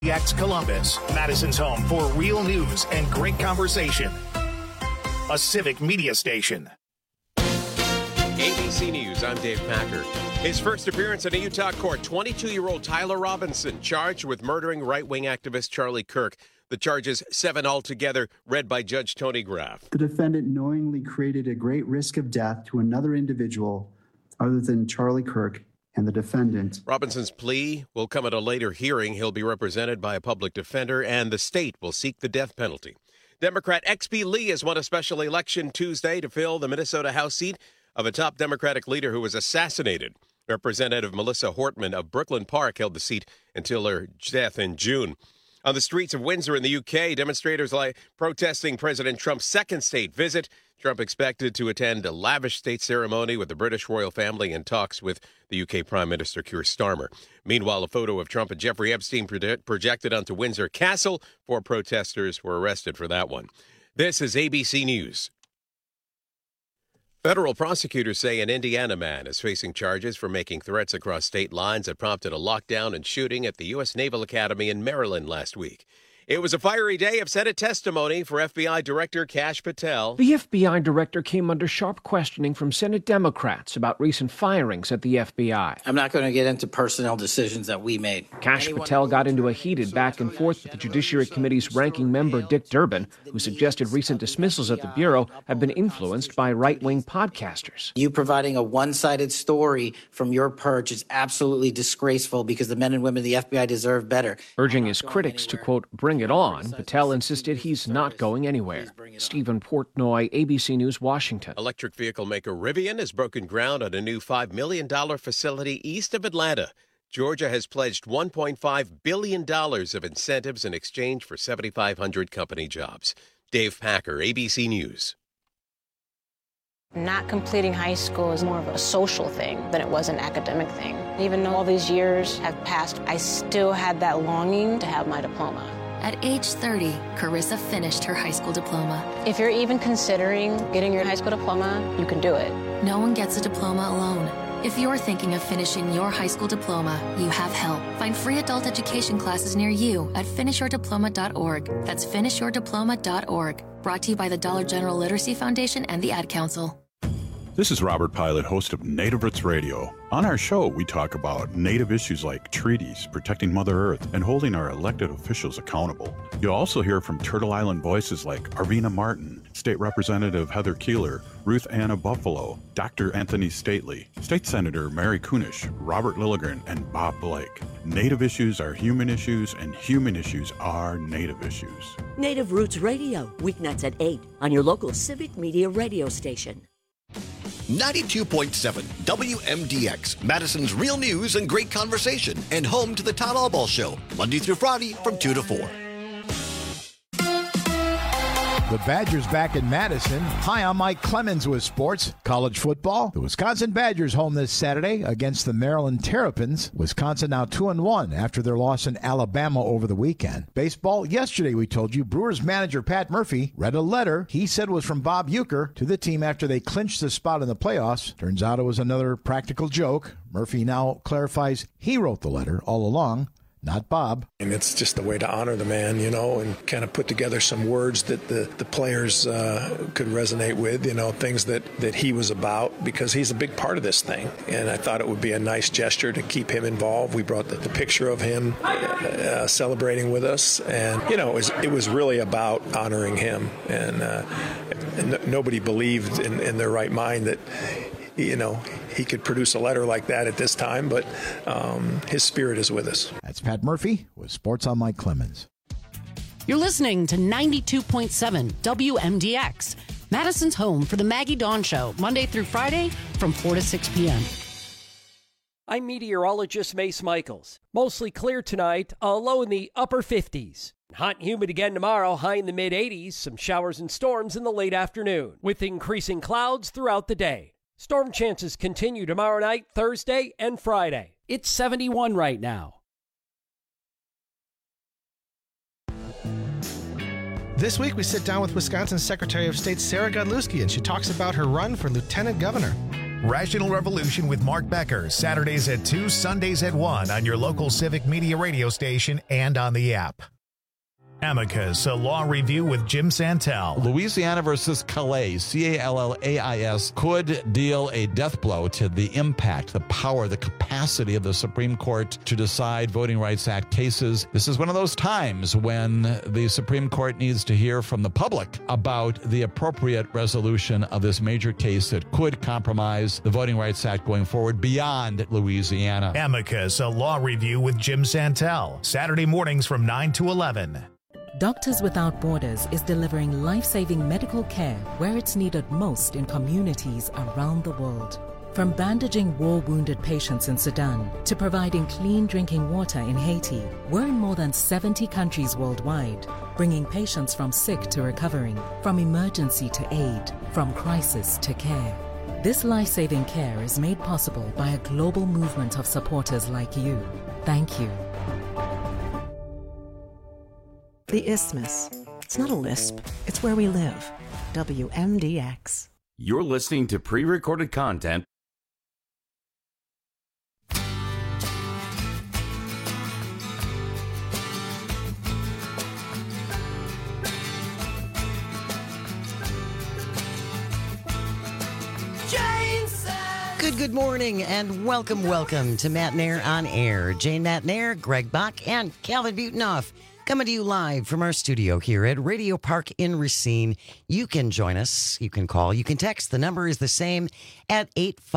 WMDX Columbus, Madison's home for real news and great conversation. A civic media station. ABC News, I'm Dave Packer. His first appearance in a Utah court, 22-year-old Tyler Robinson, charged with murdering right-wing activist Charlie Kirk. The charges, 7 altogether, read by Judge Tony Graff. The defendant knowingly created a great risk of death to another individual other than Charlie Kirk and the defendant. Robinson's plea will come at a later hearing. He'll be represented by a public defender, and the state will seek the death penalty. Democrat X.B. Lee has won a special election Tuesday to fill the Minnesota House seat of a top Democratic leader who was assassinated. Representative Melissa Hortman of Brooklyn Park held the seat until her death in June. On the streets of Windsor in the UK, demonstrators protesting President Trump's second state visit. Trump expected to attend a lavish state ceremony with the British royal family and talks with the UK Prime Minister Keir Starmer. Meanwhile, a photo of Trump and Jeffrey Epstein projected onto Windsor Castle. 4 protesters were arrested for that one. This is ABC News. Federal prosecutors say an Indiana man is facing charges for making threats across state lines that prompted a lockdown and shooting at the U.S. Naval Academy in Maryland last week. It was a fiery day of Senate testimony for FBI Director Kash Patel. The FBI director came under sharp questioning from Senate Democrats about recent firings at the FBI. I'm not going to get into personnel decisions that we made. Kash Patel got into a heated back and forth with the Judiciary Committee's ranking member, Dick Durbin, who suggested recent dismissals at the Bureau have been influenced by right-wing podcasters. You providing a one-sided story from your perch is absolutely disgraceful because the men and women of the FBI deserve better. Urging his critics to, quote, bring it on, Patel insisted he's not going anywhere. Stephen Portnoy, ABC News, Washington. Electric vehicle maker Rivian has broken ground on a new $5 million facility east of Atlanta. Georgia has pledged $1.5 billion of incentives in exchange for 7,500 company jobs. Dave Packer, ABC News. Not completing high school is more of a social thing than it was an academic thing. Even though all these years have passed, I still had that longing to have my diploma. At age 30, Carissa finished her high school diploma. If you're even considering getting your high school diploma, you can do it. No one gets a diploma alone. If you're thinking of finishing your high school diploma, you have help. Find free adult education classes near you at finishyourdiploma.org. That's finishyourdiploma.org. Brought to you by the Dollar General Literacy Foundation and the Ad Council. This is Robert Pilot, host of Native Roots Radio. On our show, we talk about Native issues like treaties, protecting Mother Earth, and holding our elected officials accountable. You'll also hear from Turtle Island voices like Arvina Martin, State Representative Heather Keeler, Ruth Anna Buffalo, Dr. Anthony Stately, State Senator Mary Kunish, Robert Lilligren, and Bob Blake. Native issues are human issues, and human issues are Native issues. Native Roots Radio, weeknights at 8 on your local civic media radio station. 92.7 WMDX, Madison's real news and great conversation, and home to the Todd Albaugh Show, Monday through Friday from 2 to 4. The Badgers back in Madison. Hi, I'm Mike Clemens with sports. College football. The Wisconsin Badgers home this Saturday against the Maryland Terrapins. Wisconsin now 2-1 after their loss in Alabama over the weekend. Baseball. Yesterday we told you Brewers manager Pat Murphy read a letter he said was from Bob Uecker to the team after they clinched the spot in the playoffs. Turns out it was another practical joke. Murphy now clarifies he wrote the letter all along, not Bob. And it's just a way to honor the man, and kind of put together some words that the players could resonate with, things that he was about, because he's a big part of this thing. And I thought it would be a nice gesture to keep him involved. We brought the picture of him celebrating with us. And, it was really about honoring him. And nobody believed in their right mind that he could produce a letter like that at this time, but his spirit is with us. That's Pat Murphy with Sports on Mike Clemens. You're listening to 92.7 WMDX, Madison's home for the Maggie Dawn Show, Monday through Friday from 4 to 6 p.m. I'm meteorologist Mace Michaels. Mostly clear tonight, a low in the upper 50s. Hot and humid again tomorrow, high in the mid-80s. Some showers and storms in the late afternoon, with increasing clouds throughout the day. Storm chances continue tomorrow night, Thursday, and Friday. It's 71 right now. This week, we sit down with Wisconsin Secretary of State Sarah Godlewski, and she talks about her run for lieutenant governor. Rational Revolution with Mark Becker, Saturdays at 2, Sundays at 1 on your local Civic Media radio station and on the app. Amicus, a law review with Jim Santel. Louisiana versus Calais, Callais, could deal a death blow to the impact, the power, the capacity of the Supreme Court to decide Voting Rights Act cases. This is one of those times when the Supreme Court needs to hear from the public about the appropriate resolution of this major case that could compromise the Voting Rights Act going forward beyond Louisiana. Amicus, a law review with Jim Santel, Saturday mornings from 9 to 11. Doctors Without Borders is delivering life-saving medical care where it's needed most in communities around the world. From bandaging war-wounded patients in Sudan to providing clean drinking water in Haiti, we're in more than 70 countries worldwide, bringing patients from sick to recovering, from emergency to aid, from crisis to care. This life-saving care is made possible by a global movement of supporters like you. Thank you. The Isthmus. It's not a lisp. It's where we live. WMDX. You're listening to pre-recorded content. Good morning and welcome to Matt Nair on Air. Jane Matt Nair, Greg Bach, and Calvin Butenoff coming to you live from our studio here at Radio Park in Racine. You can join us, you can call, you can text. The number is the same at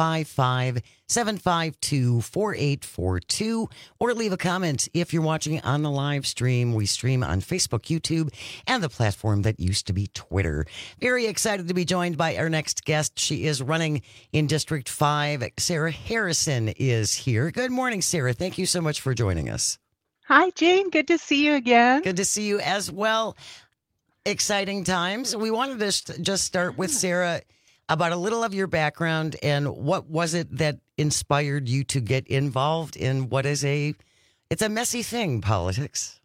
855-752-4842, or leave a comment if you're watching on the live stream. We stream on Facebook, YouTube, and the platform that used to be Twitter. Very excited to be joined by our next guest. She is running in District 5. Sarah Harrison is here. Good morning, Sarah. Thank you so much for joining us. Hi, Jane. Good to see you again. Good to see you as well. Exciting times. We wanted to just start with Sarah about a little of your background and what was it that inspired you to get involved in what is it's a messy thing, politics.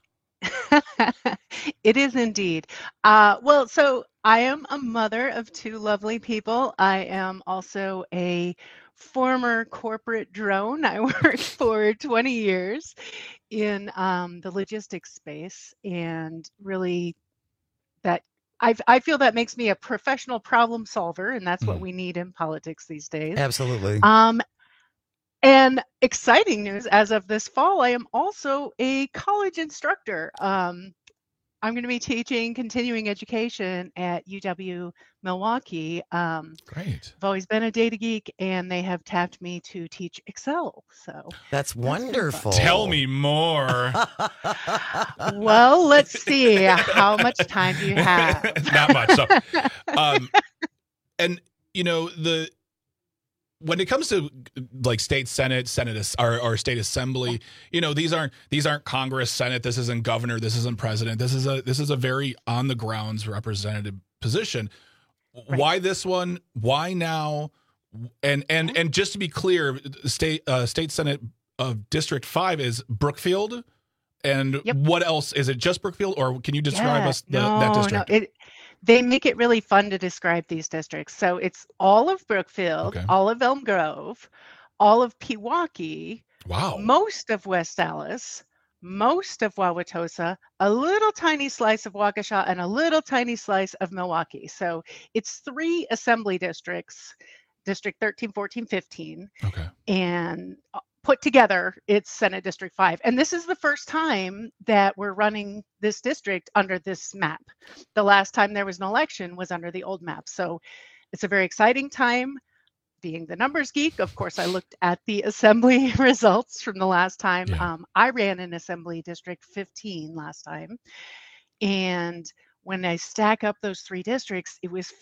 It is indeed. So I am a mother of two lovely people. I am also a former corporate drone. I worked for 20 years in the logistics space, and really I feel that makes me a professional problem solver, and that's what we need in politics these days. Absolutely. And exciting news, as of this fall, I am also a college instructor. I'm going to be teaching continuing education at UW Milwaukee. Great. I've always been a data geek, and they have tapped me to teach Excel. So that's wonderful. Tell me more. Well, let's see. How much time do you have? Not much. So, and you know, when it comes to like state senate or state assembly, you know, these aren't Congress, Senate. This isn't governor. This isn't president. This is a very on the grounds representative position. Right. Why this one? Why now? And just to be clear, state senate of District 5 is Brookfield. And what else? Is it just Brookfield, or can you describe us that district? No, they make it really fun to describe these districts. So it's all of Brookfield, all of Elm Grove, all of Pewaukee, most of West Allis, most of Wauwatosa, a little tiny slice of Waukesha, and a little tiny slice of Milwaukee. So it's 3 assembly districts, District 13, 14, 15. Okay. And put together, it's Senate District 5. And this is the first time that we're running this district under this map. The last time there was an election was under the old map. So it's a very exciting time. Being the numbers geek, of course, I looked at the assembly results from the last time. Yeah. I ran in Assembly District 15 last time. And when I stack up those 3 districts, it was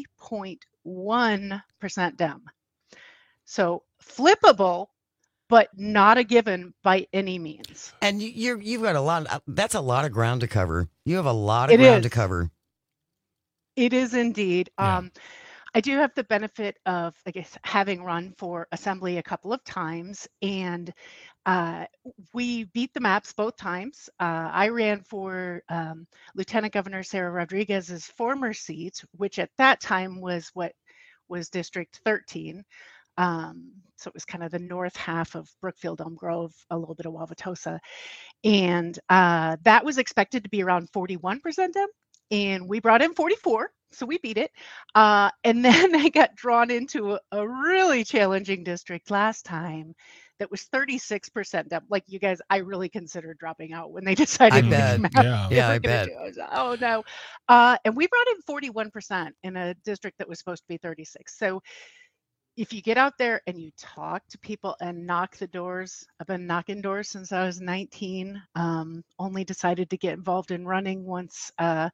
50.1% Dem. So flippable, but not a given by any means. And you've got that's a lot of ground to cover. You have a lot of ground to cover. It is indeed. Yeah. I do have the benefit of, I guess, having run for assembly a couple of times, and we beat the maps both times. I ran for Lieutenant Governor Sarah Rodriguez's former seat, which at that time was District 13. So it was kind of the north half of Brookfield, Elm Grove, a little bit of Wauwatosa. And that was expected to be around 41% Dem. And we brought in 44, so we beat it. And then I got drawn into a really challenging district last time that was 36% Dem. Like, you guys, I really considered dropping out when they decided to come out. Yeah, I bet. Oh, no. And we brought in 41% in a district that was supposed to be 36. So if you get out there and you talk to people and knock the doors, I've been knocking doors since I was 19, only decided to get involved in running once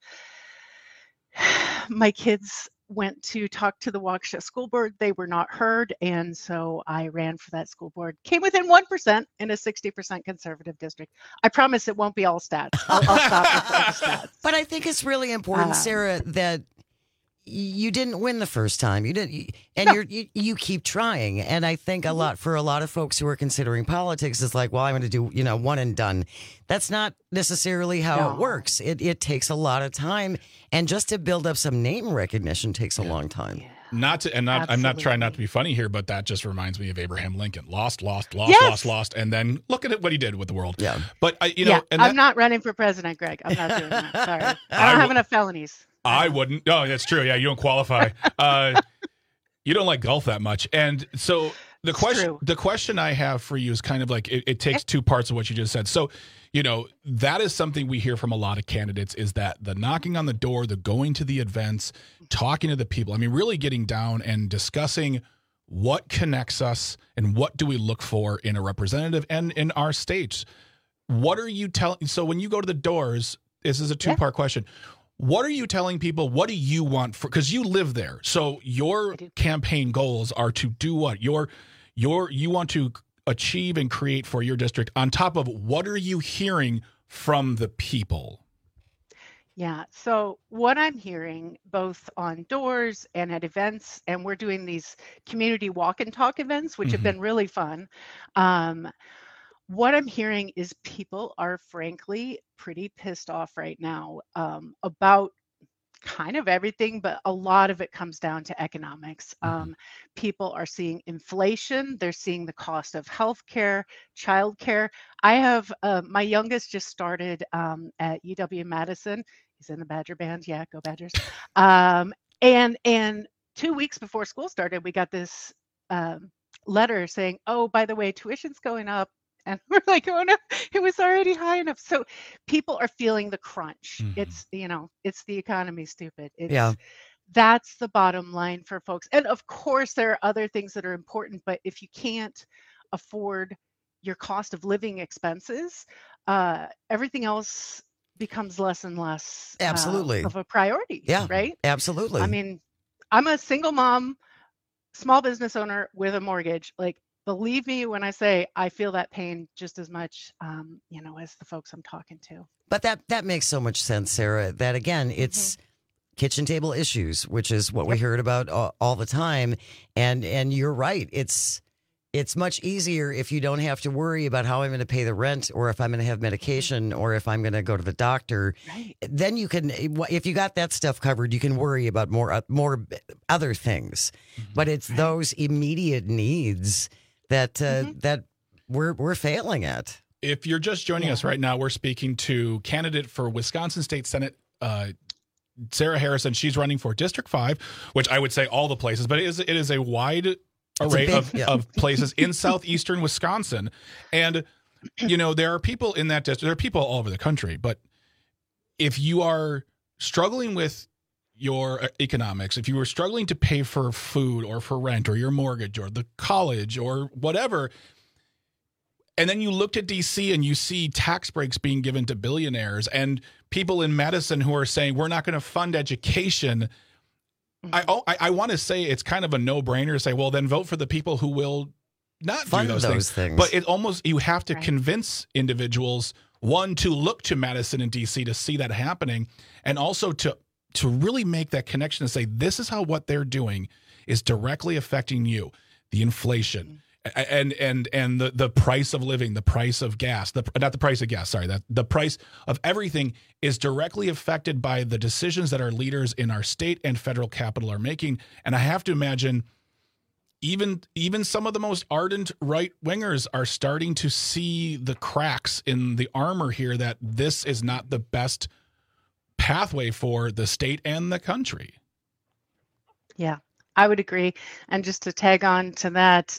my kids went to talk to the Waukesha School Board. They were not heard, and so I ran for that school board. Came within 1% in a 60% conservative district. I promise it won't be all stats. I'll stop with all the stats. But I think it's really important, Sarah, that you didn't win the first time. You didn't, and you keep trying. And I think a lot of folks who are considering politics is like, well, I'm going to do, one and done. That's not necessarily how it works. It takes a lot of time, and just to build up some name recognition takes a long time. I'm not trying not to be funny here, but that just reminds me of Abraham Lincoln. Lost, and then look at what he did with the world. Yeah. But I'm not running for president, Greg. I'm not doing that. Sorry, I don't have enough felonies. I wouldn't. Oh, that's true. Yeah, you don't qualify. You don't like golf that much, and so the question I have for you is kind of like it takes two parts of what you just said. So, that is something we hear from a lot of candidates, is that the knocking on the door, the going to the events, talking to the people. I mean, really getting down and discussing what connects us and what do we look for in a representative and in our states. What are you telling? So when you go to the doors, this is a two-part question. What are you telling people? What do you want for? Because you live there, so your campaign goals are to do what you want to achieve and create for your district. On top of what are you hearing from the people? Yeah. So what I'm hearing, both on doors and at events, and we're doing these community walk and talk events, which have been really fun. What I'm hearing is people are frankly pretty pissed off right now about kind of everything, but a lot of it comes down to economics. People are seeing inflation. They're seeing the cost of healthcare, childcare. I have my youngest just started at UW-Madison. He's in the Badger band. Yeah, go Badgers. And 2 weeks before school started, we got this letter saying, oh, by the way, tuition's going up. And we're like, oh no, it was already high enough. So people are feeling the crunch. It's, it's the economy, stupid. That's the bottom line for folks. And of course, there are other things that are important, but if you can't afford your cost of living expenses, everything else becomes less and less of a priority. Yeah, right? Absolutely. I mean, I'm a single mom, small business owner with a mortgage. Like, believe me when I say I feel that pain just as much, as the folks I'm talking to. But that makes so much sense, Sarah, that again, it's kitchen table issues, which is what we heard about all the time. And you're right. It's much easier if you don't have to worry about how I'm going to pay the rent, or if I'm going to have medication, or if I'm going to go to the doctor. Right. Then you can, if you got that stuff covered, you can worry about more other things. But it's those immediate needs that we're failing at. If you're just joining us right now, we're speaking to candidate for Wisconsin State Senate, Sarah Harrison. She's running for District 5, which I would say all the places, but it is a wide array of places in southeastern Wisconsin. And, there are people in that district. There are people all over the country. But if you are struggling with your economics, if you were struggling to pay for food or for rent or your mortgage or the college or whatever, and then you looked at DC and you see tax breaks being given to billionaires and people in Madison who are saying we're not going to fund education, I want to say it's kind of a no-brainer to say, well, then vote for the people who will not fund do those things. But it almost, you have to convince individuals, one, to look to Madison and DC to see that happening, and also to really make that connection and say, this is how what they're doing is directly affecting you. The inflation and the price of living, the price of gas, not the price of gas, sorry, that the price of everything is directly affected by the decisions that our leaders in our state and federal capital are making. And I have to imagine even some of the most ardent right wingers are starting to see the cracks in the armor here, that this is not the best pathway for the state and the country. Yeah, I would agree. And just to tag on to that,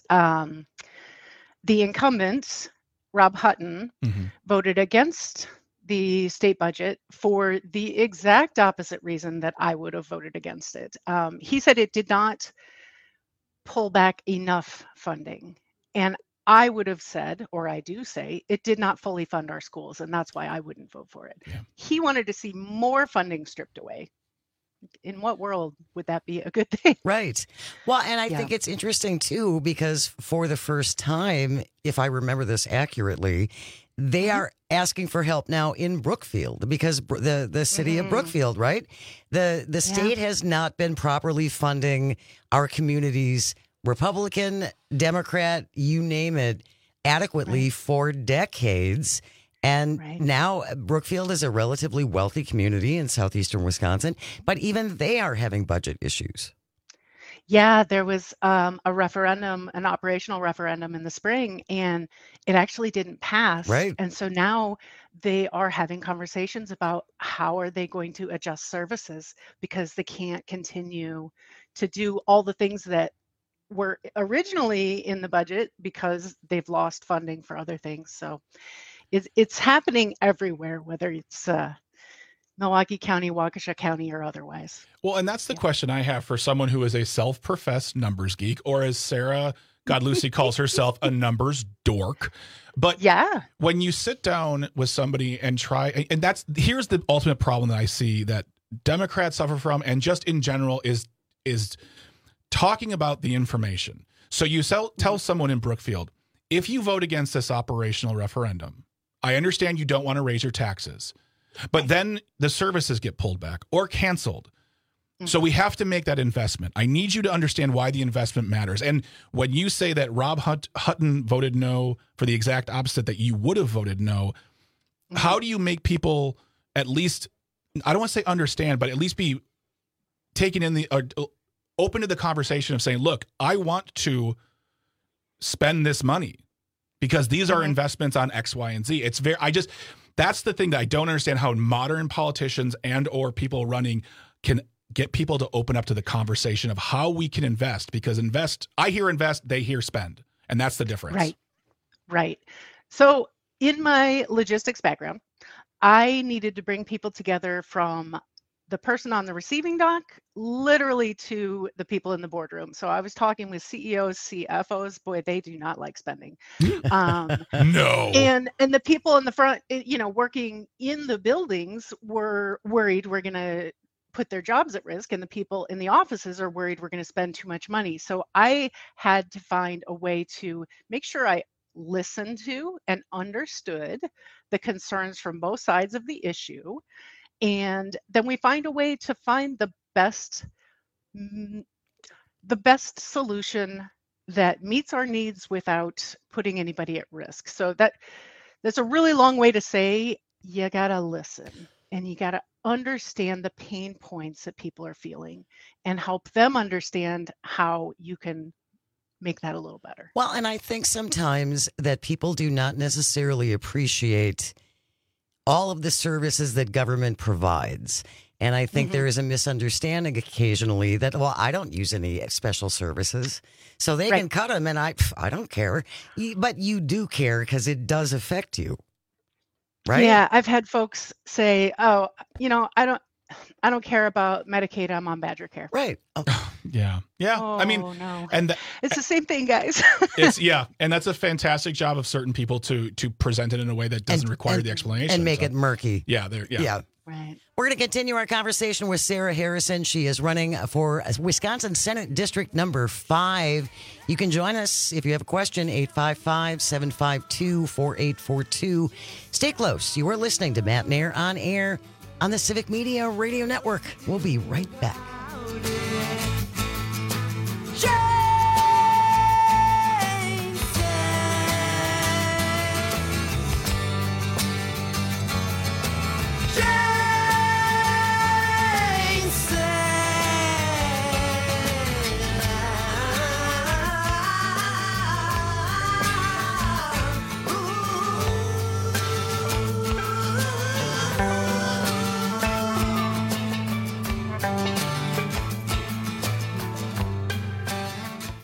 the incumbent, Rob Hutton, voted against the state budget for the exact opposite reason that I would have voted against it. He said it did not pull back enough funding. And I would have said, or I do say, it did not fully fund our schools, and that's why I wouldn't vote for it. Yeah. He wanted to see more funding stripped away. In what world would that be a good thing? Right. Well, and I think it's interesting, too, because for the first time, if I remember this accurately, they are asking for help now in Brookfield, because the city of Brookfield, right? The state has not been properly funding our communities, Republican, Democrat, you name it, adequately for decades. And now Brookfield is a relatively wealthy community in southeastern Wisconsin, but even they are having budget issues. Yeah, there was a referendum, an operational referendum in the spring, and it actually didn't pass. Right. And so now they are having conversations about how are they going to adjust services, because they can't continue to do all the things that were originally in the budget because they've lost funding for other things. So it's happening everywhere, whether it's Milwaukee County, Waukesha County, or otherwise. Well, and that's the question I have for someone who is a self-professed numbers geek, or as Sarah Godlucy calls herself, a numbers dork. But when you sit down with somebody and try, and here's the ultimate problem that I see that Democrats suffer from, and just in general, is talking about the information. So you tell someone in Brookfield, if you vote against this operational referendum, I understand you don't want to raise your taxes, but then the services get pulled back or canceled. So we have to make that investment. I need you to understand why the investment matters. And when you say that Rob Hutton voted no for the exact opposite that you would have voted no, how do you make people at least, I don't want to say understand, but at least be taken in open to the conversation of saying, look, I want to spend this money because these are investments on X, Y, and Z. That's the thing that I don't understand, how modern politicians and or people running can get people to open up to the conversation of how we can invest, because I hear invest, they hear spend. And that's the difference. Right. So in my logistics background, I needed to bring people together from the person on the receiving dock, literally to the people in the boardroom. So I was talking with CEOs, CFOs. Boy, they do not like spending. No. And the people in the front, working in the buildings were worried we're going to put their jobs at risk, and the people in the offices are worried we're going to spend too much money. So I had to find a way to make sure I listened to and understood the concerns from both sides of the issue. And then we find a way to find the best solution that meets our needs without putting anybody at risk. So that's a really long way to say you gotta listen and you gotta understand the pain points that people are feeling and help them understand how you can make that a little better. Well, and I think sometimes that people do not necessarily appreciate all of the services that government provides. And I think there is a misunderstanding occasionally that, well, I don't use any special services, so they can cut them, and I don't care. But you do care because it does affect you, right? Yeah, I've had folks say, oh, I don't care about Medicaid. I'm on Badger Care. Right. Oh. Yeah. Oh, I mean, no. and it's the same thing, guys. And that's a fantastic job of certain people to present it in a way that doesn't require the explanation and make it murky. Yeah. Right. We're going to continue our conversation with Sarah Harrison. She is running for Wisconsin Senate District number 5. You can join us if you have a question, 855-752-4842. Stay close. You are listening to Matt Nair on air on the Civic Media Radio Network. We'll be right back.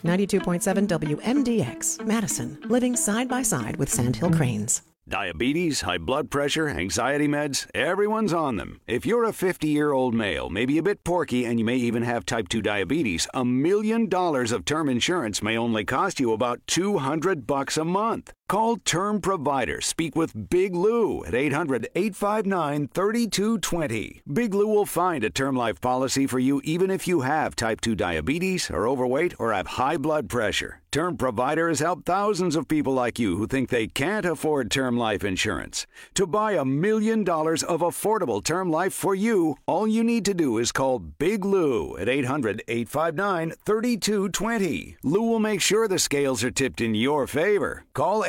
92.7 WMDX, Madison, living side by side with Sandhill Cranes. Diabetes, high blood pressure, anxiety meds, everyone's on them. If you're a 50-year-old male, maybe a bit porky, and you may even have type 2 diabetes, $1 million of term insurance may only cost you about $200 a month. Call Term Provider. Speak with Big Lou at 800-859-3220. Big Lou will find a term life policy for you even if you have type 2 diabetes, are overweight, or have high blood pressure. Term Provider has helped thousands of people like you who think they can't afford term life insurance. To buy $1 million of affordable term life for you, all you need to do is call Big Lou at 800-859-3220. Lou will make sure the scales are tipped in your favor. Call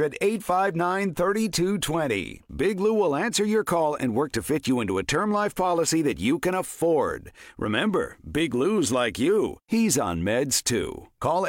800-859-3220. Big Lou will answer your call and work to fit you into a term life policy that you can afford. Remember, Big Lou's like you. He's on meds too. Call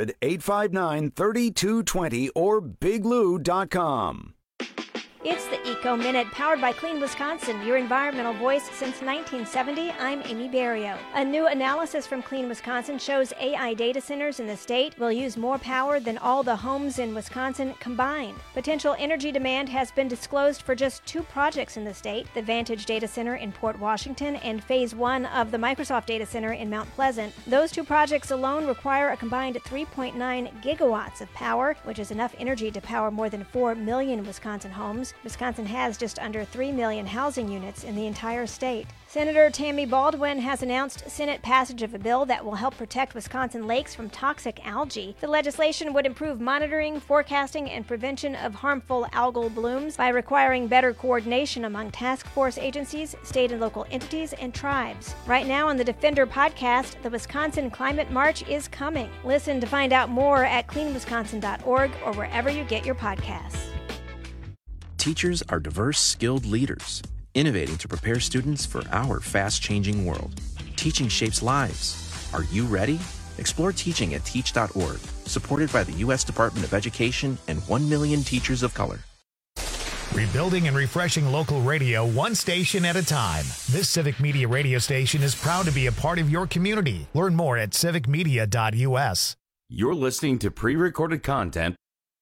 800-859-3220 or biglou.com. It's the Eco Minute, powered by Clean Wisconsin, your environmental voice since 1970. I'm Amy Barrio. A new analysis from Clean Wisconsin shows AI data centers in the state will use more power than all the homes in Wisconsin combined. Potential energy demand has been disclosed for just 2 projects in the state, the Vantage Data Center in Port Washington and Phase 1 of the Microsoft Data Center in Mount Pleasant. Those 2 projects alone require a combined 3.9 gigawatts of power, which is enough energy to power more than 4 million Wisconsin homes. Wisconsin has just under 3 million housing units in the entire state. Senator Tammy Baldwin has announced Senate passage of a bill that will help protect Wisconsin lakes from toxic algae. The legislation would improve monitoring, forecasting, and prevention of harmful algal blooms by requiring better coordination among task force agencies, state and local entities, and tribes. Right now on the Defender podcast, the Wisconsin Climate March is coming. Listen to find out more at cleanwisconsin.org or wherever you get your podcasts. Teachers are diverse, skilled leaders, innovating to prepare students for our fast-changing world. Teaching shapes lives. Are you ready? Explore teaching at teach.org, supported by the U.S. Department of Education and 1 million teachers of color. Rebuilding and refreshing local radio one station at a time. This Civic Media radio station is proud to be a part of your community. Learn more at civicmedia.us. You're listening to pre-recorded content.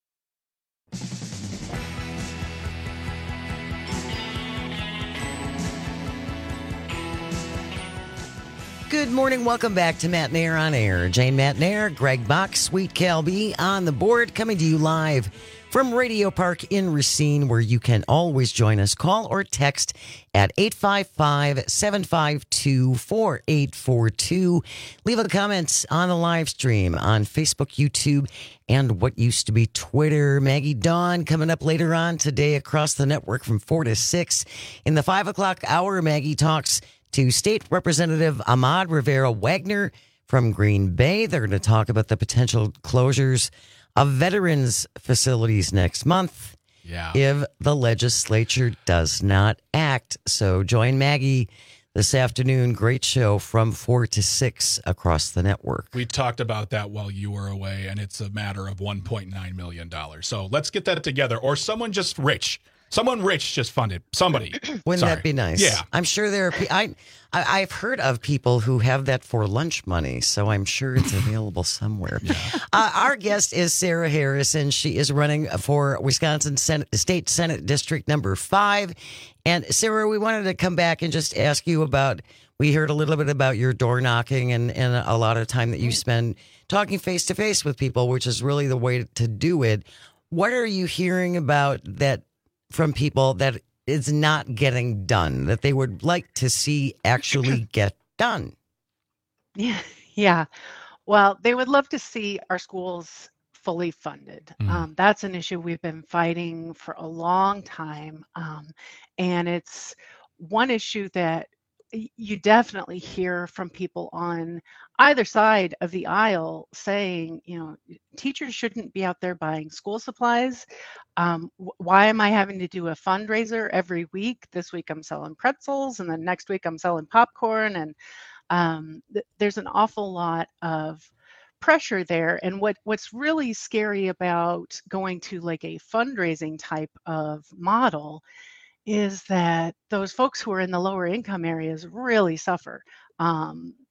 Good morning. Welcome back to Matt Nair on Air. Jane Matt Nair, Greg Bach, Sweet Cal B on the board, coming to you live from Radio Park in Racine, where you can always join us. Call or text at 855-752-4842. Leave a comment on the live stream on Facebook, YouTube, and what used to be Twitter. Maggie Dawn coming up later on today across the network from 4 to 6. In the 5 o'clock hour, Maggie talks to State Representative Ahmad Rivera Wagner from Green Bay. They're going to talk about the potential closures of veterans facilities next month if the legislature does not act. So join Maggie this afternoon. Great show from 4 to 6 across the network. We talked about that while you were away, and it's a matter of $1.9 million. So let's get that together. Or someone just rich. Someone rich just funded somebody. Wouldn't that be nice? Yeah. I'm sure there are I've heard of people who have that for lunch money, so I'm sure it's available somewhere. Our guest is Sarah Harrison. She is running for Wisconsin State Senate District number 5. And Sarah, we wanted to come back and just ask you about, we heard a little bit about your door knocking and a lot of time that you spend talking face to face with people, which is really the way to do it. What are you hearing about that from people that is not getting done, that they would like to see actually get done? Yeah. Well, they would love to see our schools fully funded. That's an issue we've been fighting for a long time. And it's one issue that you definitely hear from people on either side of the aisle saying, teachers shouldn't be out there buying school supplies. Why am I having to do a fundraiser every week? This week I'm selling pretzels, and then next week I'm selling popcorn. And there's an awful lot of pressure there. And what's really scary about going to like a fundraising type of model is that those folks who are in the lower income areas really suffer.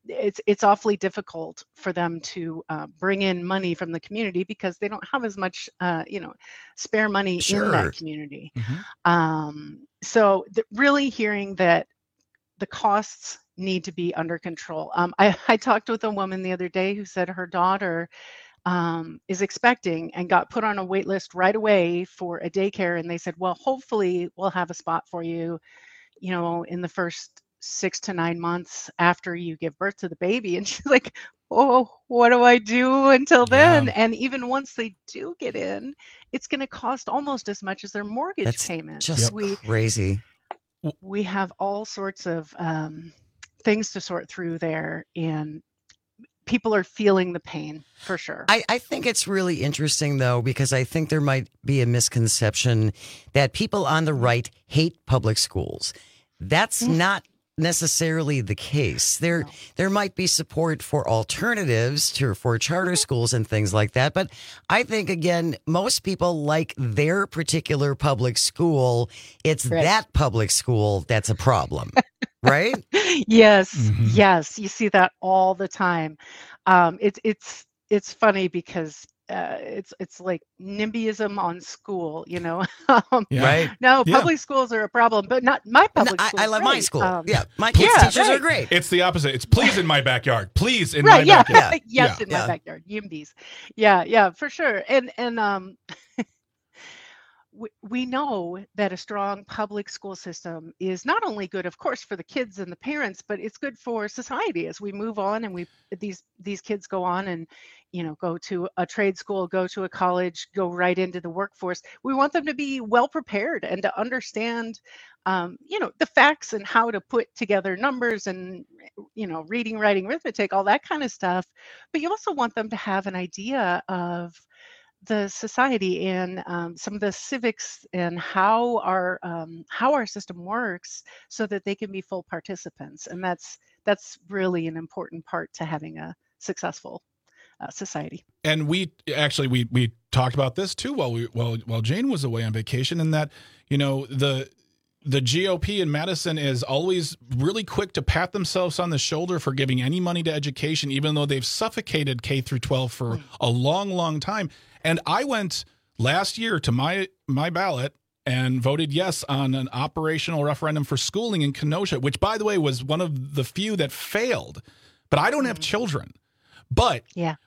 it's awfully difficult for them to bring in money from the community because they don't have as much, spare money in that community. So really hearing that the costs need to be under control. I talked with a woman the other day who said her daughter is expecting and got put on a wait list right away for a daycare. And they said, well, hopefully we'll have a spot for you, in the first 6 to 9 months after you give birth to the baby. And she's like, oh, what do I do until then? Yeah. And even once they do get in, it's going to cost almost as much as their mortgage payment. Just crazy. We have all sorts of things to sort through there, and people are feeling the pain for sure. I think it's really interesting, though, because I think there might be a misconception that people on the right hate public schools. That's not necessarily the case. There might be support for alternatives for charter schools and things like that. But I think, again, most people like their particular public school. It's that public school that's a problem. Right? Yes. Yes. You see that all the time. It's funny because it's like NIMBYism on school, right? No, public schools are a problem, but not my public school. I love my school. My kids' teachers are great. It's the opposite. It's please in my backyard. Please in my backyard. Yes, in my backyard. YIMBYs. Yeah, for sure. And we know that a strong public school system is not only good, of course, for the kids and the parents, but it's good for society as we move on and these kids go on and, go to a trade school, go to a college, go right into the workforce. We want them to be well prepared and to understand, the facts and how to put together numbers and, reading, writing, arithmetic, all that kind of stuff. But you also want them to have an idea of the society and some of the civics and how our system works so that they can be full participants. And that's really an important part to having a successful society. And we talked about this too while Jane was away on vacation, and that, the GOP in Madison is always really quick to pat themselves on the shoulder for giving any money to education, even though they've suffocated K through 12 for a long, long time. And I went last year to my ballot and voted yes on an operational referendum for schooling in Kenosha, which, by the way, was one of the few that failed. But I don't have children. But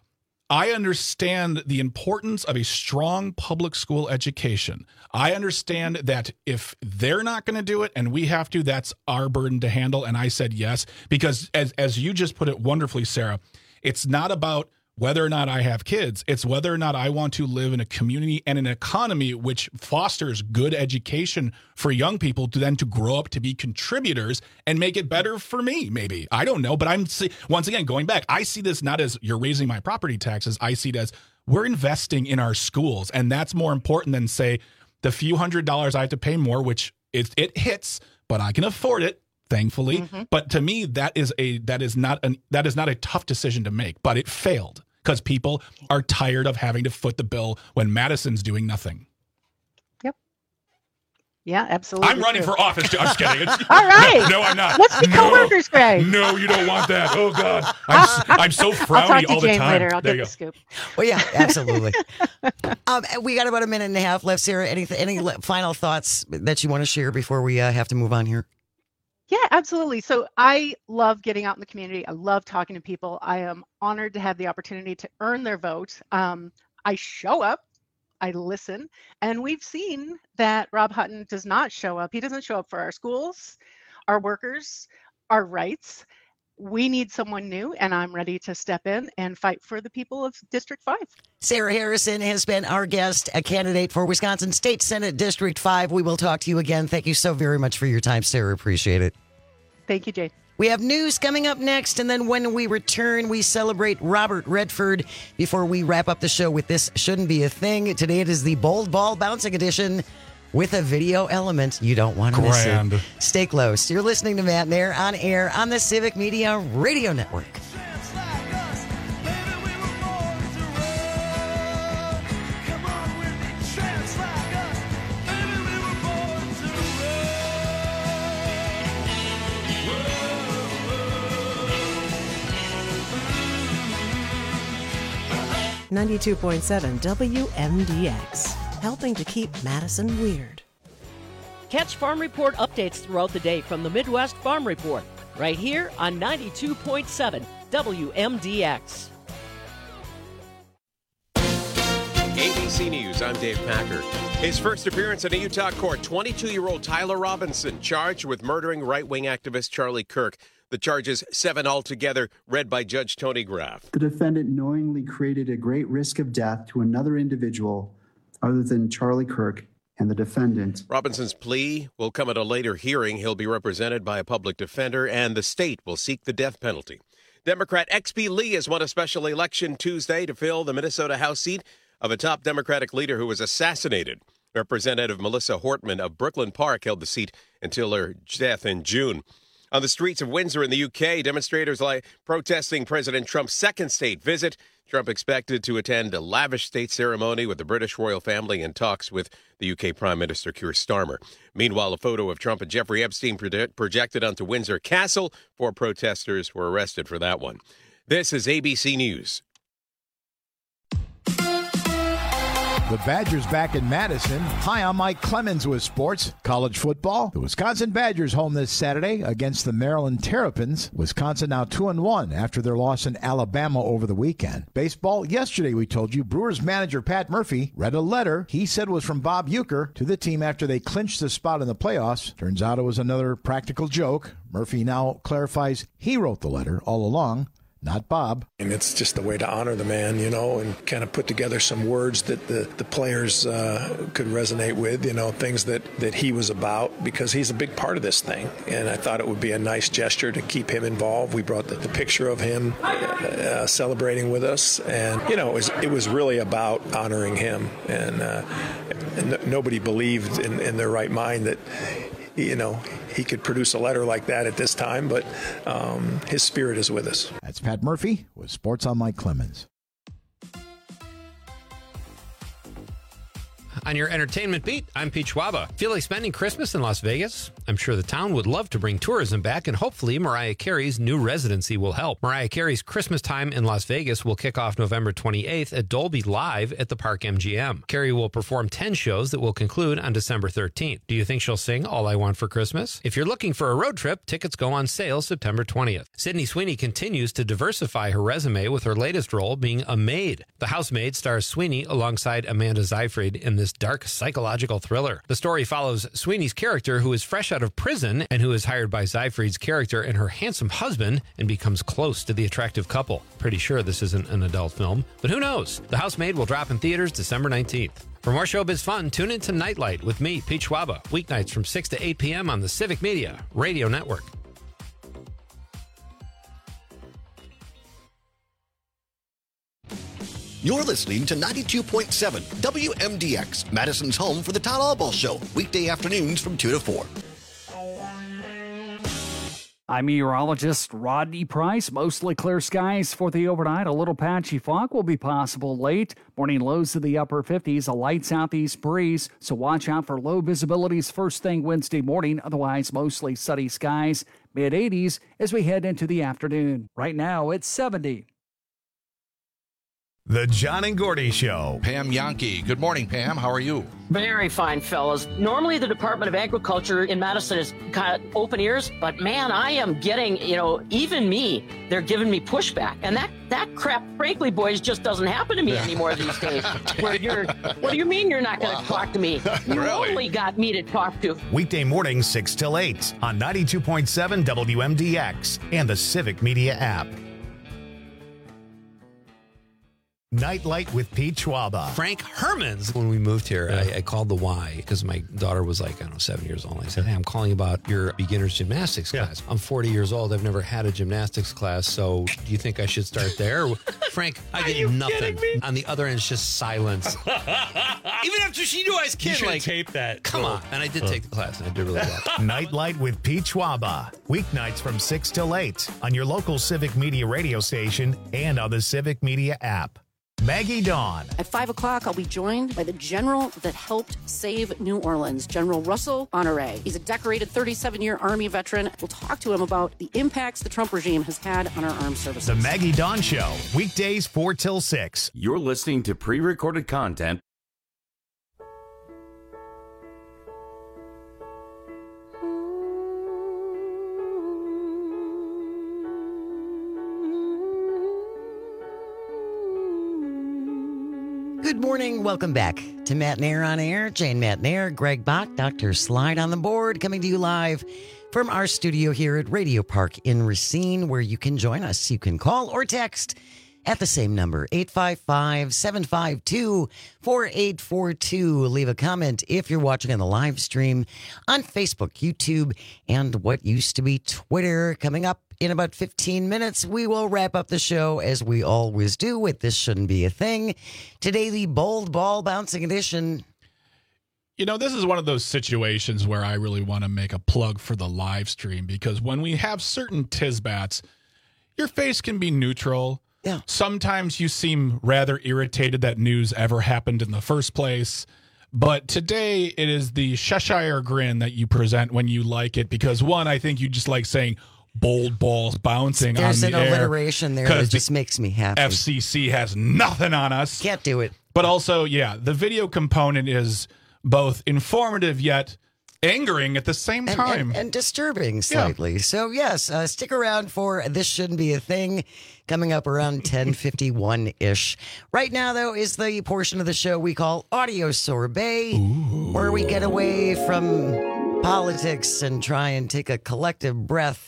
I understand the importance of a strong public school education. I understand that if they're not going to do it and we have to, that's our burden to handle. And I said yes, because as you just put it wonderfully, Sarah, it's not about whether or not I have kids. It's whether or not I want to live in a community and an economy which fosters good education for young people to then to grow up to be contributors and make it better for me, maybe. I don't know. But once again, going back, I see this not as you're raising my property taxes. I see it as we're investing in our schools. And that's more important than, say, the few $100s I have to pay more, which it hits, but I can afford it. Thankfully, but to me, that is not a tough decision to make. But it failed because people are tired of having to foot the bill when Madison's doing nothing. Yep. Yeah, absolutely. I'm running for office. I'm just kidding. All right. No, I'm not. Let's be co-workers, Greg. No, you don't want that. Oh God, I'm so frowny I'll talk to all the Jane time. Later. I'll get the scoop. Well, yeah, absolutely. We got about a minute and a half left, Sarah. Any final thoughts that you want to share before we have to move on here? Yeah, absolutely. So I love getting out in the community. I love talking to people. I am honored to have the opportunity to earn their vote. I show up, I listen, and we've seen that Rob Hutton does not show up. He doesn't show up for our schools, our workers, our rights. We need someone new, and I'm ready to step in and fight for the people of District 5. Sarah Harrison has been our guest, a candidate for Wisconsin State Senate District 5. We will talk to you again. Thank you so very much for your time, Sarah. Appreciate it. Thank you, Jane. We have news coming up next, and then when we return, we celebrate Robert Redford before we wrap up the show with This Shouldn't Be a Thing. Today it is the Bold Ball Bouncing Edition with a video element you don't want to miss it. Stay close. You're listening to Matt Nair on air on the Civic Media Radio Network. 92.7 WMDX, helping to keep Madison weird. Catch Farm Report updates throughout the day from the Midwest Farm Report, right here on 92.7 WMDX. ABC News, I'm Dave Packer. His first appearance in a Utah court, 22-year-old Tyler Robinson, charged with murdering right-wing activist Charlie Kirk. The charges 7 altogether, read by Judge Tony Graff. The defendant knowingly created a great risk of death to another individual other than Charlie Kirk and the defendant. Robinson's plea will come at a later hearing. He'll be represented by a public defender, and the state will seek the death penalty. Democrat X.P. Lee has won a special election Tuesday to fill the Minnesota House seat of a top Democratic leader who was assassinated. Representative Melissa Hortman of Brooklyn Park held the seat until her death in June. On the streets of Windsor in the UK, demonstrators protesting President Trump's second state visit. Trump expected to attend a lavish state ceremony with the British royal family and talks with the UK Prime Minister Keir Starmer. Meanwhile, a photo of Trump and Jeffrey Epstein projected onto Windsor Castle. 4 protesters were arrested for that one. This is ABC News. The Badgers back in Madison. Hi, I'm Mike Clemens with sports. College football. The Wisconsin Badgers home this Saturday against the Maryland Terrapins. Wisconsin now 2-1 after their loss in Alabama over the weekend. Baseball. Yesterday we told you Brewers manager Pat Murphy read a letter he said was from Bob Uecker to the team after they clinched the spot in the playoffs. Turns out it was another practical joke. Murphy now clarifies he wrote the letter all along, not Bob. And it's just a way to honor the man, and kind of put together some words that the players could resonate with, things that he was about, because he's a big part of this thing. And I thought it would be a nice gesture to keep him involved. We brought the picture of him celebrating with us. And, it was really about honoring him. And nobody believed in their right mind that he could produce a letter like that at this time, but his spirit is with us. That's Pat Murphy with Sports on Mike Clemens. On your entertainment beat, I'm Pete Schwaba. Feel like spending Christmas in Las Vegas? I'm sure the town would love to bring tourism back, and hopefully Mariah Carey's new residency will help. Mariah Carey's Christmas time in Las Vegas will kick off November 28th at Dolby Live at the Park MGM. Carey will perform 10 shows that will conclude on December 13th. Do you think she'll sing All I Want for Christmas? If you're looking for a road trip, tickets go on sale September 20th. Sydney Sweeney continues to diversify her resume with her latest role being a maid. The Housemaid stars Sweeney alongside Amanda Seyfried in this dark psychological thriller. The story follows Sweeney's character, who is fresh out of prison and who is hired by Seyfried's character and her handsome husband and becomes close to the attractive couple. Pretty sure this isn't an adult film, but who knows? The Housemaid will drop in theaters December 19th. For more showbiz fun, tune in to Nightlight with me, Pete Schwaba, weeknights from 6 to 8 p.m. on the Civic Media Radio Network. You're listening to 92.7 WMDX, Madison's home for the Todd Albaugh Show, weekday afternoons from 2 to 4. I'm meteorologist Rodney Price. Mostly clear skies for the overnight. A little patchy fog will be possible late. Morning lows to the upper 50s, a light southeast breeze, so watch out for low visibilities first thing Wednesday morning. Otherwise, mostly sunny skies, mid-80s as we head into the afternoon. Right now, it's 70. The John and Gordy Show. Pam Yankee. Good morning, Pam. How are you? Very fine, fellas. Normally, the Department of Agriculture in Madison is kind of open ears, but man, I am getting, even me, they're giving me pushback. And that crap, frankly, boys, just doesn't happen to me anymore these days. Where what do you mean you're not going to talk to me? You only got me to talk to. Weekday mornings 6 till 8 on 92.7 WMDX and the Civic Media app. Nightlight with Pete Schwaba. Frank Hermans. When we moved here, I called the Y because my daughter was 7 years old. I said, hey, I'm calling about your beginner's gymnastics class. I'm 40 years old. I've never had a gymnastics class. So do you think I should start there? Frank, I get nothing. On the other end, it's just silence. Even after she knew I was kidding. You should tape that. Come on. And I did take the class, and I did really well. Nightlight with Pete Schwaba. Weeknights from 6 till 8 on your local Civic Media radio station and on the Civic Media app. Maggie Dawn. At 5 o'clock, I'll be joined by the general that helped save New Orleans, General Russell Honore. He's a decorated 37-year Army veteran. We'll talk to him about the impacts the Trump regime has had on our armed services. The Maggie Dawn Show, weekdays 4 till 6. You're listening to pre-recorded content. Good morning. Welcome back to Matt Nair on Air. Jane Matt Nair, Greg Bach, Dr. Slide on the board, coming to you live from our studio here at Radio Park in Racine, where you can join us. You can call or text at the same number, 855-752-4842. Leave a comment if you're watching on the live stream on Facebook, YouTube, and what used to be Twitter. Coming up in about 15 minutes, we will wrap up the show as we always do with This Shouldn't Be a Thing. Today, the Bold Ball Bouncing Edition. You know, this is one of those situations where I really want to make a plug for the live stream, because when we have certain Tisbats, your face can be neutral. Yeah. Sometimes you seem rather irritated that news ever happened in the first place. But today it is the Cheshire grin that you present when you like it, because one, I think you just like saying bold balls bouncing on the air. There's an alliteration there that just makes me happy. FCC has nothing on us. Can't do it. But also, yeah, the video component is both informative yet angering at the same time. And disturbing slightly. Yeah. So, yes, stick around for This Shouldn't Be a Thing, coming up around 10:51-ish. Right now, though, is the portion of the show we call Audio Sorbet, where we get away from politics and try and take a collective breath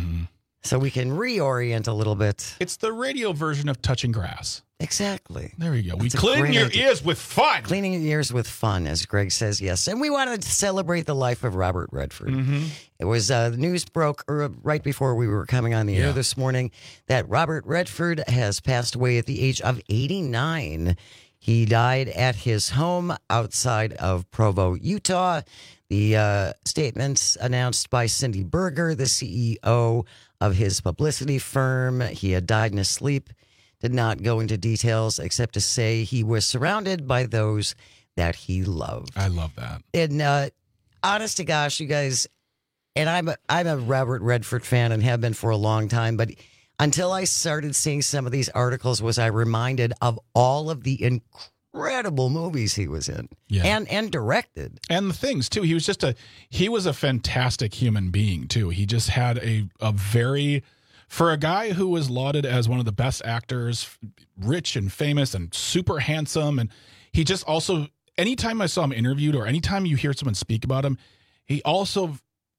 so we can reorient a little bit. It's the radio version of touching grass. Exactly. There you go. We clean your ears with fun. Cleaning your ears with fun, as Greg says, yes. And we wanted to celebrate the life of Robert Redford. It was the news broke right before we were coming on the air this morning that Robert Redford has passed away at the age of 89. He died at his home outside of Provo, Utah. The statements announced by Cindy Berger, the CEO of his publicity firm. He had died in his sleep. Did not go into details except to say he was surrounded by those that he loved. I love that. And honest to gosh, you guys, and I'm a Robert Redford fan and have been for a long time, but until I started seeing some of these articles was I reminded of all of the incredible movies he was in and directed. And the things, too. He was a fantastic human being, too. He just had a very... For a guy who was lauded as one of the best actors, rich and famous and super handsome, and he just also, anytime I saw him interviewed or anytime you hear someone speak about him, he also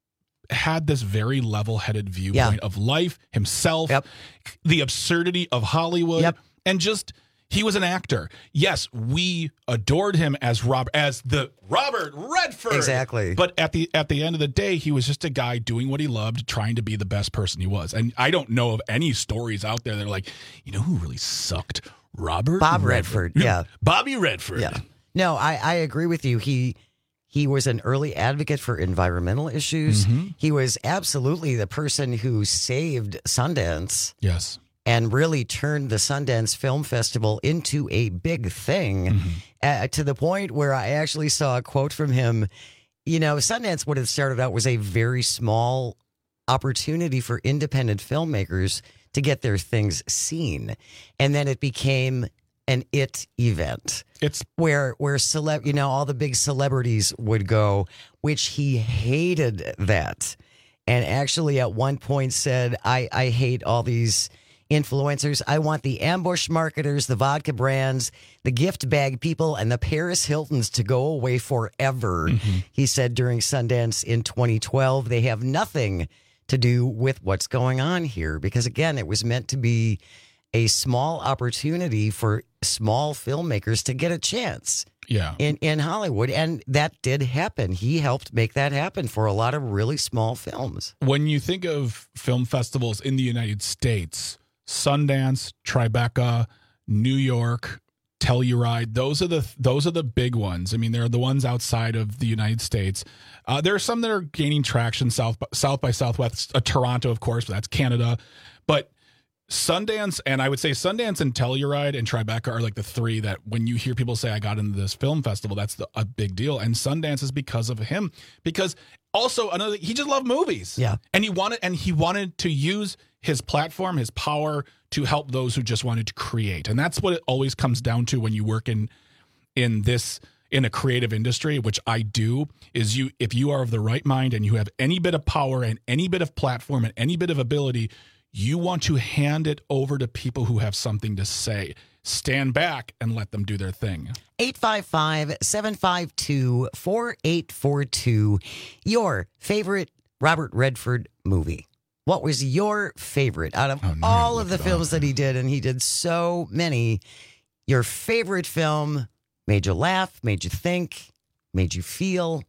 had this very level-headed viewpoint of life, himself, the absurdity of Hollywood, and just... He was an actor. Yes, we adored him as the Robert Redford. Exactly. But at the end of the day, he was just a guy doing what he loved, trying to be the best person he was. And I don't know of any stories out there that are like, you know who really sucked? Bob Redford. Yeah. Bobby Redford. Yeah. No, I agree with you. He was an early advocate for environmental issues. He was absolutely the person who saved Sundance. Yes. And really turned the Sundance Film Festival into a big thing to the point where I actually saw a quote from him. You know, Sundance, what it started out was a very small opportunity for independent filmmakers to get their things seen. And then it became an event. It's where all the big celebrities would go, which he hated that. And actually at one point said, I hate all these influencers. I want the ambush marketers, the vodka brands, the gift bag people, and the Paris Hiltons to go away forever. He said during Sundance in 2012, they have nothing to do with what's going on here. Because again, it was meant to be a small opportunity for small filmmakers to get a chance in Hollywood. And that did happen. He helped make that happen for a lot of really small films. When you think of film festivals in the United States, Sundance, Tribeca, New York, Telluride, those are the big ones. I mean, they're the ones outside of the United States. There are some that are gaining traction. South by Southwest, Toronto, of course, but that's Canada. But Sundance, and I would say Sundance and Telluride and Tribeca are like the three that when you hear people say I got into this film festival, that's a big deal. And Sundance is because of him. Because also he just loved movies. Yeah. And he wanted to use his platform, his power to help those who just wanted to create. And that's what it always comes down to when you work in a creative industry, which I do, is if you are of the right mind and you have any bit of power and any bit of platform and any bit of ability, you want to hand it over to people who have something to say. Stand back and let them do their thing. 855-752-4842. Your favorite Robert Redford movie. What was your favorite out of all of the films that he did? And he did so many. Your favorite film made you laugh, made you think, made you feel.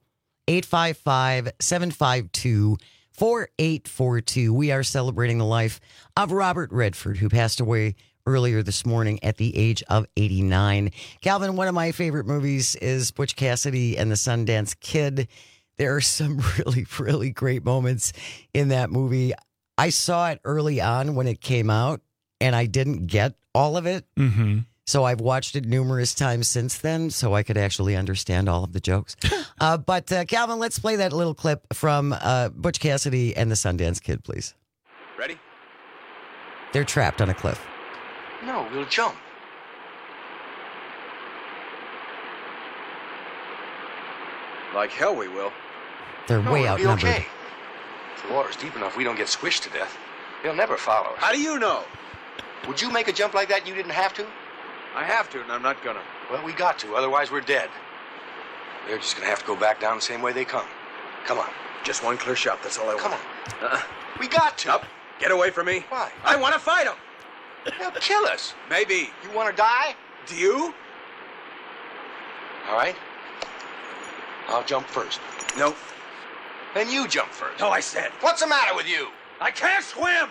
855-752-4842. We are celebrating the life of Robert Redford, who passed away earlier this morning at the age of 89. Calvin, one of my favorite movies is Butch Cassidy and the Sundance Kid. There are some really, really great moments in that movie. I saw it early on when it came out, and I didn't get all of it. Mm-hmm. So I've watched it numerous times since then, so I could actually understand all of the jokes. But Calvin, let's play that little clip from Butch Cassidy and the Sundance Kid, please. Ready? They're trapped on a cliff. No, we'll jump. Like hell we will. They're way outnumbered. Okay. If the water's deep enough, we don't get squished to death. They'll never follow us. How do you know? Would you make a jump like that and you didn't have to? I have to, and I'm not gonna. Well, we got to, otherwise we're dead. They're just gonna have to go back down the same way they come. Come on. Just one clear shot, that's all I want. Come on. We got to. Up. Get away from me. Why? I want to fight them. They'll kill us. Maybe. You want to die? Do you? All right. I'll jump first. Nope. Then you jump first. No, I said. What's the matter with you? I can't swim.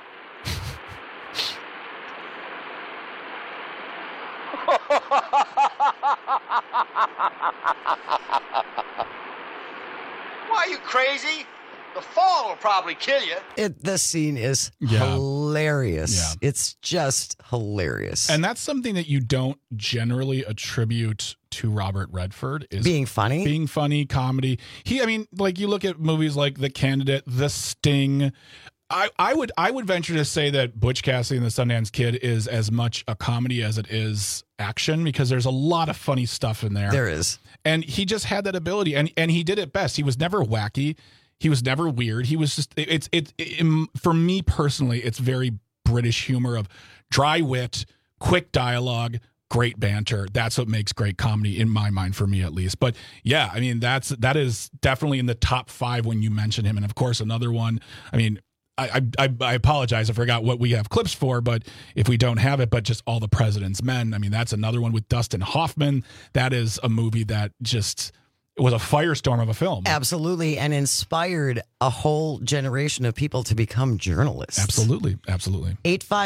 Why, are you crazy? The fall will probably kill you. The scene is hilarious. Yeah. It's just hilarious. And that's something that you don't generally attribute to Robert Redford, is being funny. Being funny, comedy. You look at movies like The Candidate, The Sting. I would venture to say that Butch Cassidy and the Sundance Kid is as much a comedy as it is action, because there's a lot of funny stuff in there. There is. And he just had that ability, and he did it best. He was never wacky. He was never weird. He was just, for me personally, it's very British humor of dry wit, quick dialogue, great banter. That's what makes great comedy in my mind, for me at least. But yeah, I mean, that is definitely in the top 5 when you mention him. And of course, another one, I mean, I apologize. I forgot what we have clips for, but if we don't have it, but just All the President's Men. I mean, that's another one with Dustin Hoffman. That is a movie that just, it was a firestorm of a film. Absolutely. And inspired a whole generation of people to become journalists. Absolutely. Absolutely.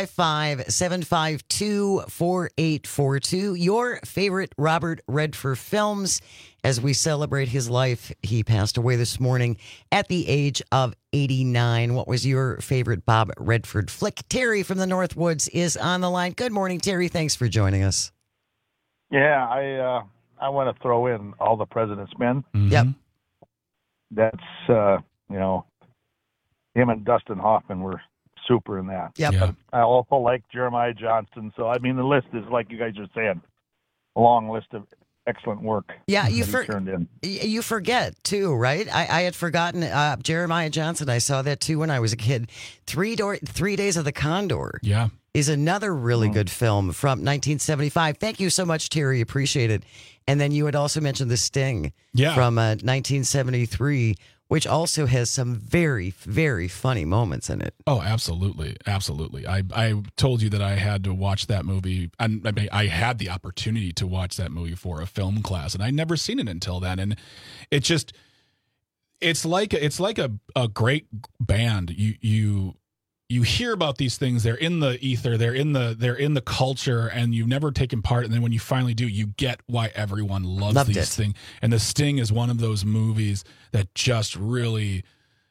855-752-4842. Your favorite Robert Redford films. As we celebrate his life, he passed away this morning at the age of 89. What was your favorite Bob Redford flick? Terry from the Northwoods is on the line. Good morning, Terry. Thanks for joining us. Yeah, I want to throw in All the President's Men. Mm-hmm. Yep. That's, him and Dustin Hoffman were super in that. Yep. Yeah. I also like Jeremiah Johnson. So, I mean, the list is, like you guys are saying, a long list of excellent work. Yeah, you forget too, right? I had forgotten Jeremiah Johnson. I saw that too when I was a kid. 3 Days of the Condor. Yeah, is another really good film from 1975. Thank you so much, Terry. Appreciate it. And then you had also mentioned The Sting from 1973, which also has some very, very funny moments in it. Oh, absolutely. Absolutely. I told you that I had to watch that movie. And I had the opportunity to watch that movie for a film class, and I'd never seen it until then. And it just, it's like a great band. You hear about these things, they're in the ether, they're in the culture, and you've never taken part. And then when you finally do, you get why everyone loves these things. And The Sting is one of those movies that just really,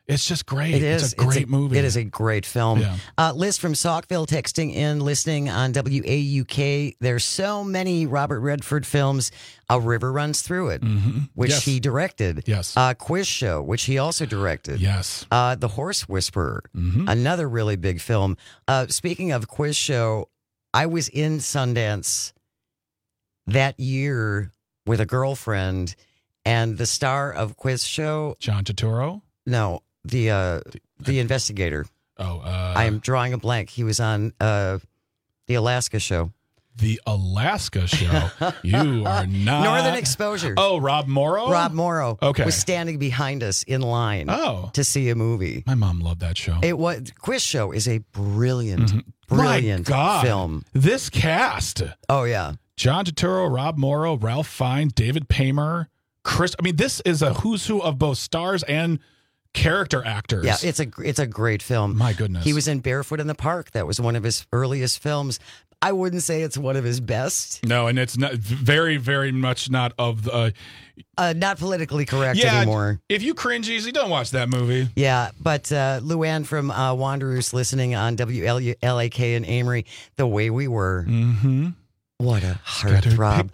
It's just great. It is. It's a great movie. It is a great film. Yeah. Liz from Saukville texting in, listening on WAUK. There's so many Robert Redford films. A River Runs Through It, which he directed. Yes. Quiz Show, which he also directed. Yes. The Horse Whisperer, another really big film. Speaking of Quiz Show, I was in Sundance that year with a girlfriend, and the star of Quiz Show, John Turturro? No, the investigator. I am drawing a blank. He was on the Alaska show. The Alaska show? You are not. Northern Exposure. Oh, Rob Morrow? Rob Morrow Okay. was standing behind us in line to see a movie. My mom loved that show. It was Quiz Show is a brilliant, brilliant My God. film. This cast. Oh, yeah. John Turturro, Rob Morrow, Ralph Fiennes, David Paymer, Chris. I mean, this is a who's who of both stars and character actors. Yeah, it's a great film. My goodness. He was in Barefoot in the Park. That was one of his earliest films. I wouldn't say it's one of his best. No, and it's not very, very much not of the not politically correct anymore. If you cringe easy, don't watch that movie. Yeah, but Luann from Wanderers listening on WLAK in Amory, The Way We Were. Mm-hmm. What a heartthrob.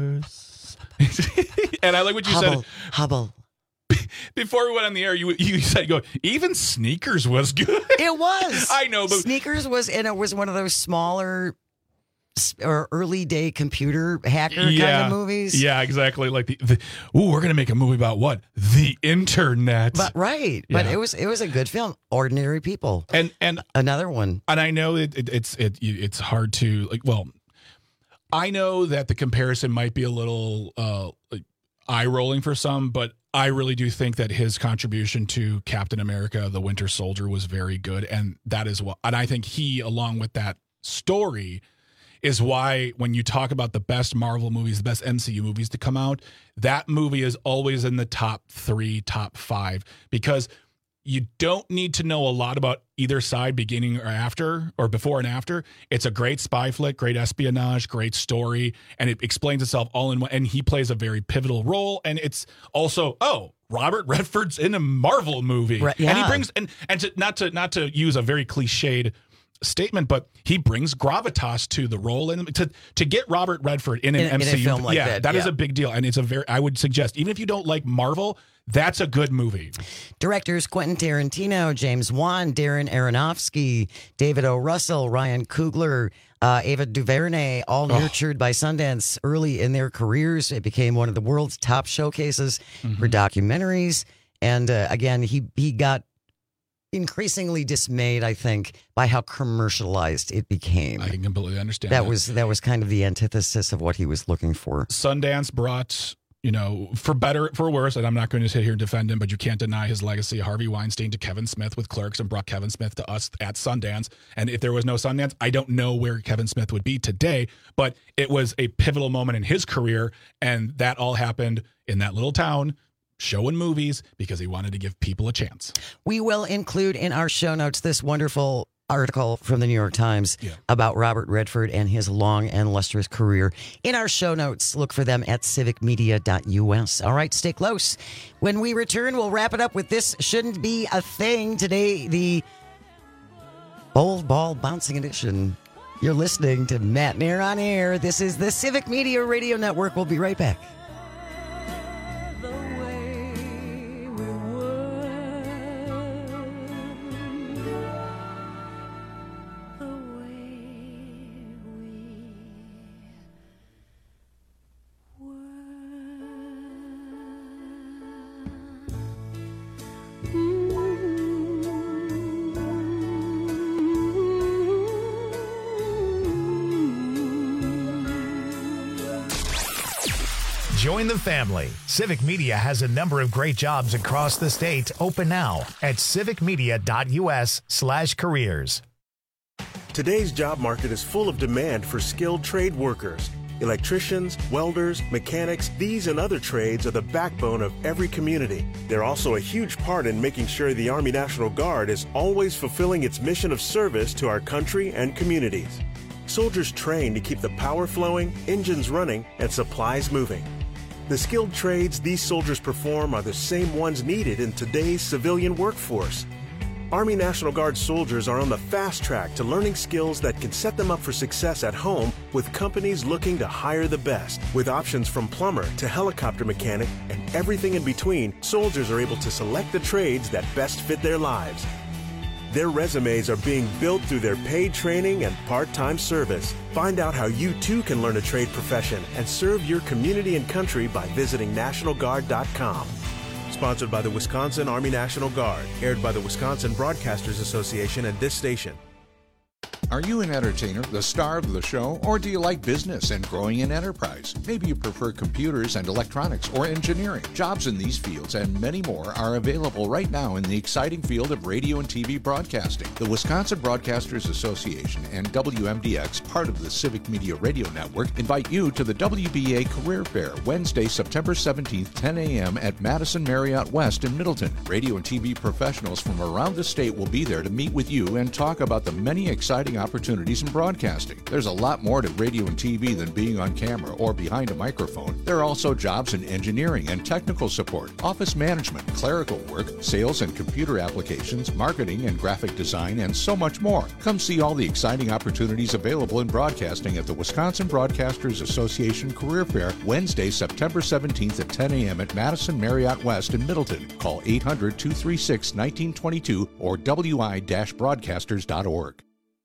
And I like what you said. Hubble. Before we went on the air, you said, even Sneakers was good. It was. I know, but Sneakers was, and it was one of those smaller or early day computer hacker kind of movies. Yeah, exactly. Like we're going to make a movie about what? The internet. But but it was a good film. Ordinary People. And another one. And I know it's hard to I know that the comparison might be a little eye rolling for some, but I really do think that his contribution to Captain America, the Winter Soldier, was very good. And that is and I think he, along with that story, is why when you talk about the best Marvel movies, the best MCU movies to come out, that movie is always in the top 3, top 5, because you don't need to know a lot about either side, beginning or after, or before and after. It's a great spy flick, great espionage, great story, and it explains itself all in one. And he plays a very pivotal role. And it's also, Robert Redford's in a Marvel movie, right, yeah. And he brings not to use a very cliched statement, but he brings gravitas to the role, and to get Robert Redford in an MCU film like that is a big deal. And it's I would suggest, even if you don't like Marvel, that's a good movie. Directors Quentin Tarantino, James Wan, Darren Aronofsky, David O. Russell, Ryan Coogler, Ava DuVernay, all nurtured by Sundance early in their careers. It became one of the world's top showcases for documentaries. And again, he got increasingly dismayed, I think, by how commercialized it became. I can completely understand that. Was kind of the antithesis of what he was looking for. Sundance brought, for better, for worse, and I'm not going to sit here and defend him, but you can't deny his legacy. Harvey Weinstein to Kevin Smith with Clerks, and brought Kevin Smith to us at Sundance. And if there was no Sundance, I don't know where Kevin Smith would be today, but it was a pivotal moment in his career, and that all happened in that little town, showing movies, because he wanted to give people a chance. We will include in our show notes this wonderful article from the New York Times about Robert Redford and his long and lustrous career. In our show notes, look for them at civicmedia.us. All right, stay close. When we return, we'll wrap it up with This Shouldn't Be a Thing. Today, the Bold Ball Bouncing Edition. You're listening to Matt Nair on Air. This is the Civic Media Radio Network. We'll be right back. Join the family. Civic Media has a number of great jobs across the state open now at civicmedia.us/careers. Today's job market is full of demand for skilled trade workers. Electricians, welders, mechanics, these and other trades are the backbone of every community. They're also a huge part in making sure the Army National Guard is always fulfilling its mission of service to our country and communities. Soldiers train to keep the power flowing, engines running, and supplies moving. The skilled trades these soldiers perform are the same ones needed in today's civilian workforce. Army National Guard soldiers are on the fast track to learning skills that can set them up for success at home with companies looking to hire the best. With options from plumber to helicopter mechanic and everything in between, soldiers are able to select the trades that best fit their lives. Their resumes are being built through their paid training and part-time service. Find out how you too can learn a trade profession and serve your community and country by visiting NationalGuard.com. Sponsored by the Wisconsin Army National Guard. Aired by the Wisconsin Broadcasters Association and this station. Are you an entertainer, the star of the show, or do you like business and growing an enterprise? Maybe you prefer computers and electronics or engineering. Jobs in these fields and many more are available right now in the exciting field of radio and TV broadcasting. The Wisconsin Broadcasters Association and WMDX, part of the Civic Media Radio Network, invite you to the WBA Career Fair, Wednesday, September 17th, 10 a.m. at Madison Marriott West in Middleton. Radio and TV professionals from around the state will be there to meet with you and talk about the many exciting opportunities in broadcasting. There's a lot more to radio and TV than being on camera or behind a microphone. There are also jobs in engineering and technical support, office management, clerical work, sales and computer applications, marketing and graphic design, and so much more. Come see all the exciting opportunities available in broadcasting at the Wisconsin Broadcasters Association Career Fair, Wednesday, September 17th at 10 a.m. at Madison Marriott West in Middleton. Call 800-236-1922 or wi-broadcasters.org.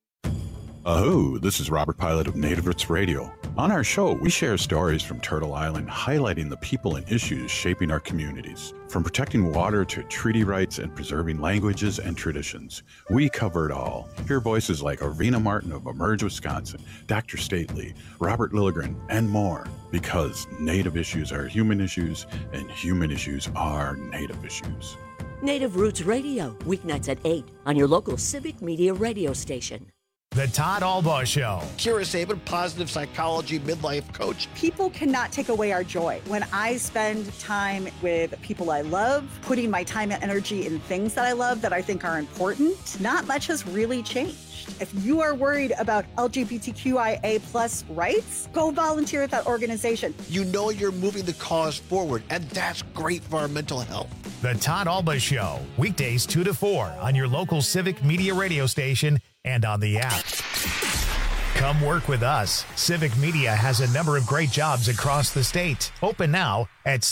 Aho, this is Robert Pilot of Native Roots Radio. On our show, we share stories from Turtle Island highlighting the people and issues shaping our communities. From protecting water to treaty rights and preserving languages and traditions, we cover it all. Hear voices like Arvina Martin of Emerge Wisconsin, Dr. Stately, Robert Lilligren, and more. Because Native issues are human issues, and human issues are Native issues. Native Roots Radio, weeknights at 8 on your local Civic Media radio station. The Todd Albaugh Show. Kira Sabin, positive psychology midlife coach. People cannot take away our joy. When I spend time with people I love, putting my time and energy in things that I love that I think are important, not much has really changed. If you are worried about LGBTQIA plus rights, go volunteer at that organization. You know you're moving the cause forward, and that's great for our mental health. The Todd Albaugh Show, weekdays 2 to 4 on your local Civic Media radio station and on the app. Come work with us. Civic Media has a number of great jobs across the state. Open now at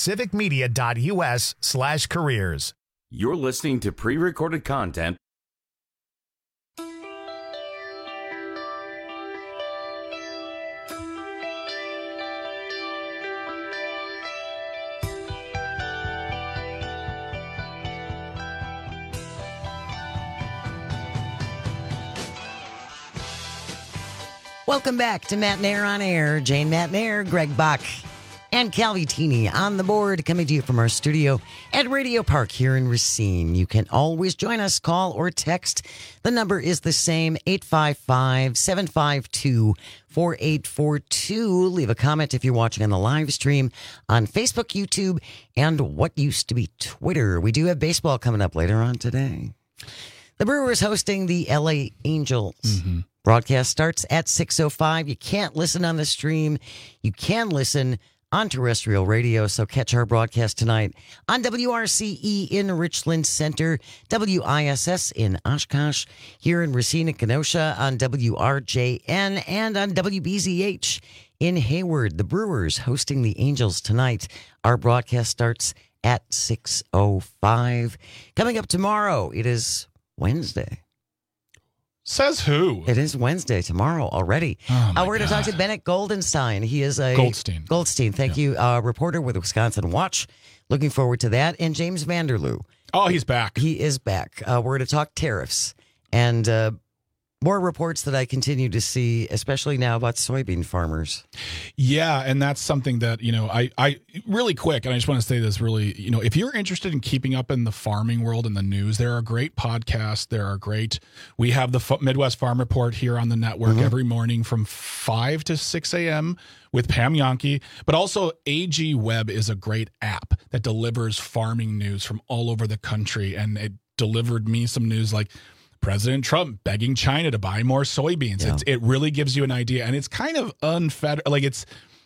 civicmedia.us/careers. You're listening to pre-recorded content. Welcome back to Matt Nair on Air. Jane Matt Nair, Greg Bach, and Calvi Teeny on the board, coming to you from our studio at Radio Park here in Racine. You can always join us, call or text. The number is the same, 855-752-4842. Leave a comment if you're watching on the live stream on Facebook, YouTube, and what used to be Twitter. We do have baseball coming up later on today. The Brewers hosting the LA Angels. Mm-hmm. Broadcast starts at 6:05. You can't listen on the stream. You can listen on terrestrial radio, so catch our broadcast tonight on WRCE in Richland Center, WISS in Oshkosh, here in Racine and Kenosha on WRJN, and on WBZH in Hayward. The Brewers hosting the Angels tonight. Our broadcast starts at 6:05. Coming up tomorrow, it is Wednesday. Says who? It is Wednesday tomorrow already. Oh we're going to talk to Bennett Goldenstein. He is a Goldstein. Thank you. Reporter with Wisconsin Watch. Looking forward to that. And James Vanderloo. Oh, he's back. He is back. We're going to talk tariffs and more reports that I continue to see, especially now about soybean farmers. Yeah, and that's something that, I really quick, and I just want to say this really, if you're interested in keeping up in the farming world and the news, there are great podcasts. We have the Midwest Farm Report here on the network every morning from 5 to 6 a.m. with Pam Yonke, but also AG Web is a great app that delivers farming news from all over the country, and it delivered me some news like President Trump begging China to buy more soybeans. Yeah. It really gives you an idea, and it's kind of unfettered. Like it's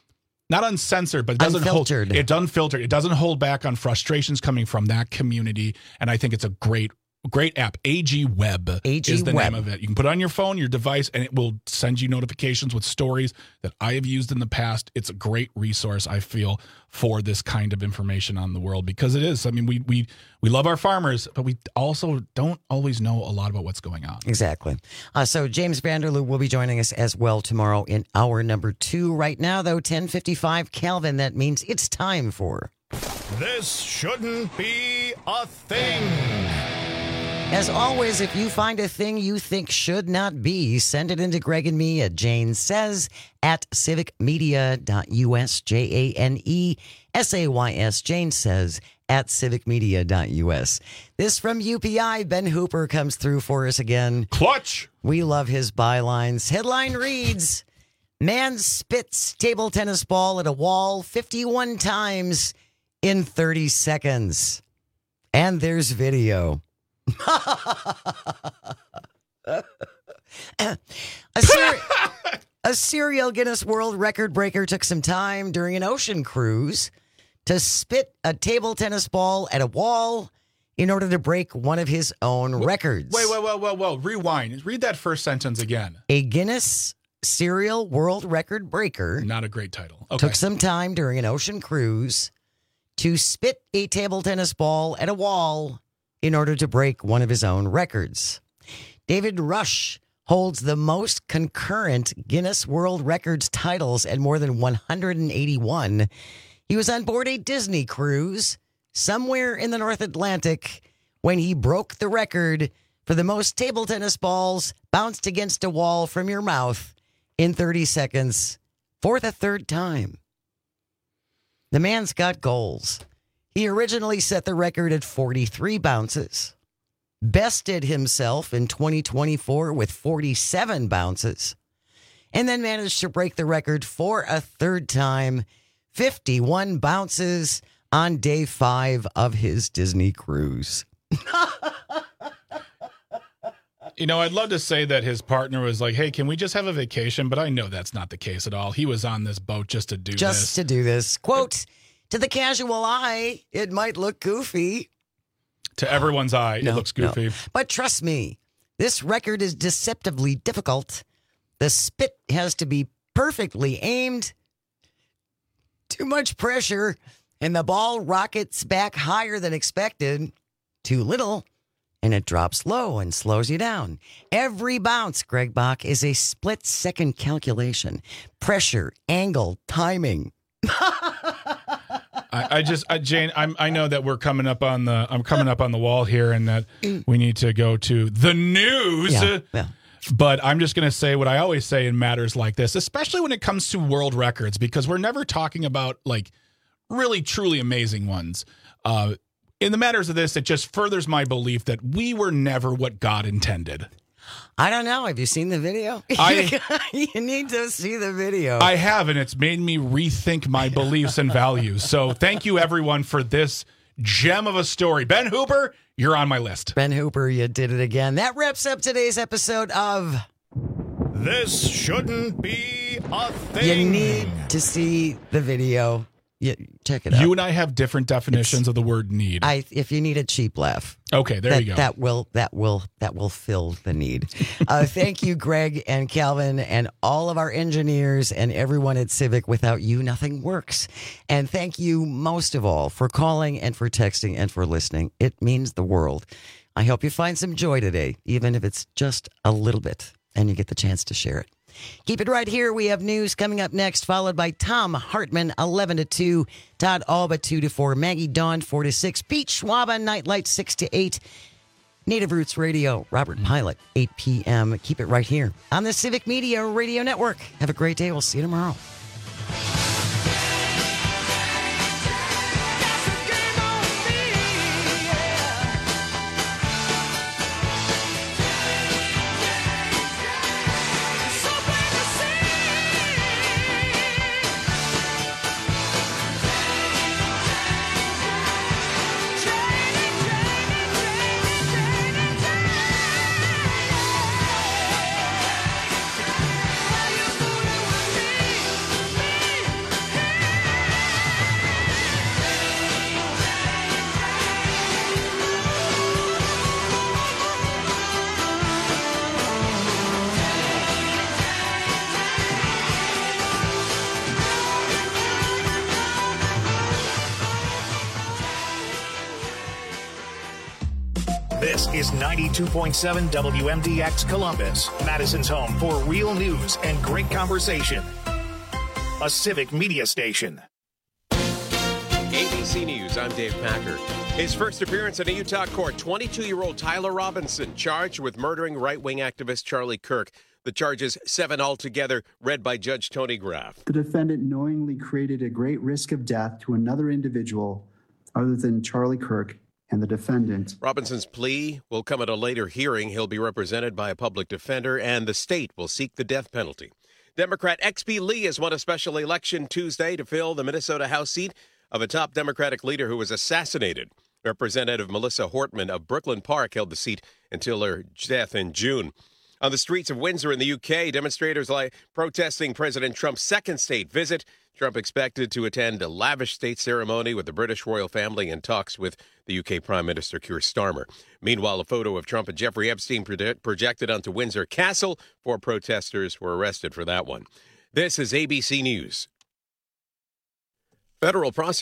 not uncensored, but it doesn't Unfiltered. It's unfiltered. It doesn't hold back on frustrations coming from that community. And I think it's a great app. AG Web is the name of it. You can put it on your phone, your device, and it will send you notifications with stories that I have used in the past. It's a great resource, I feel, for this kind of information on the world, because it is. I mean, we love our farmers, but we also don't always know a lot about what's going on. Exactly. So James Vanderloo will be joining us as well tomorrow in hour number 2. Right now, though, 10:55 Calvin. That means it's time for This Shouldn't Be a Thing. As always, if you find a thing you think should not be, send it into Greg and me at Jane Says at civicmedia.us, JANESAYS, Jane Says at civicmedia.us. This from UPI, Ben Hooper comes through for us again. Clutch! We love his bylines. Headline reads, man spits table tennis ball at a wall 51 times in 30 seconds. And there's video. A serial Guinness World Record breaker took some time during an ocean cruise to spit a table tennis ball at a wall in order to break one of his own records. Whoa. Rewind. Read that first sentence again. A Guinness serial world record breaker. Not a great title. Okay. Took some time during an ocean cruise to spit a table tennis ball at a wall in order to break one of his own records. David Rush holds the most concurrent Guinness World Records titles at more than 181. He was on board a Disney cruise somewhere in the North Atlantic when he broke the record for the most table tennis balls bounced against a wall from your mouth in 30 seconds for the third time. The man's got goals. He originally set the record at 43 bounces, bested himself in 2024 with 47 bounces, and then managed to break the record for a third time, 51 bounces on day 5 of his Disney cruise. You know, I'd love to say that his partner was like, hey, can we just have a vacation? But I know that's not the case at all. He was on this boat just to do this. Just to do this. Quote, to the casual eye, it might look goofy. To everyone's eye, it looks goofy. No. But trust me, this record is deceptively difficult. The spit has to be perfectly aimed. Too much pressure, and the ball rockets back higher than expected. Too little, and it drops low and slows you down. Every bounce, Greg Bach, is a split-second calculation. Pressure, angle, timing. Jane, I know that I'm coming up on the wall here, and that we need to go to the news. Yeah. But I'm just going to say what I always say in matters like this, especially when it comes to world records, because we're never talking about like really truly amazing ones. In the matters of this, it just furthers my belief that we were never what God intended. I don't know. Have you seen the video? You need to see the video. I have, and it's made me rethink my beliefs and values. So thank you, everyone, for this gem of a story. Ben Hooper, you're on my list. Ben Hooper, you did it again. That wraps up today's episode of This Shouldn't Be a Thing. You need to see the video. Yeah, check it out. You and I have different definitions of the word need. If you need a cheap laugh. Okay, there you go. That will fill the need. Thank you, Greg and Calvin and all of our engineers and everyone at Civic. Without you, nothing works. And thank you most of all for calling and for texting and for listening. It means the world. I hope you find some joy today, even if it's just a little bit, and you get the chance to share it. Keep it right here. We have news coming up next, followed by Tom Hartman, 11 to 2, Todd Alba, 2 to 4, Maggie Dawn, 4 to 6, Pete Schwaba, Nightlight, 6 to 8, Native Roots Radio, Robert Pilot, 8 p.m. Keep it right here on the Civic Media Radio Network. Have a great day. We'll see you tomorrow. is 92.7 WMDX Columbus, Madison's home for real news and great conversation. A civic media station. ABC News, I'm Dave Packer. His first appearance in a Utah court, 22-year-old Tyler Robinson, charged with murdering right-wing activist Charlie Kirk. The charges, 7 altogether, read by Judge Tony Graff. The defendant knowingly created a great risk of death to another individual other than Charlie Kirk and the defendant. Robinson's plea will come at a later hearing. He'll be represented by a public defender, and the state will seek the death penalty. Democrat XP Lee has won a special election Tuesday to fill the Minnesota House seat of a top Democratic leader who was assassinated. Representative Melissa Hortman of Brooklyn Park held the seat until her death in June. On the streets of Windsor in the UK, demonstrators protesting President Trump's second state visit. Trump expected to attend a lavish state ceremony with the British royal family and talks with the UK Prime Minister Keir Starmer. Meanwhile, a photo of Trump and Jeffrey Epstein projected onto Windsor Castle. 4 protesters were arrested for that one. This is ABC News. Federal prosecutors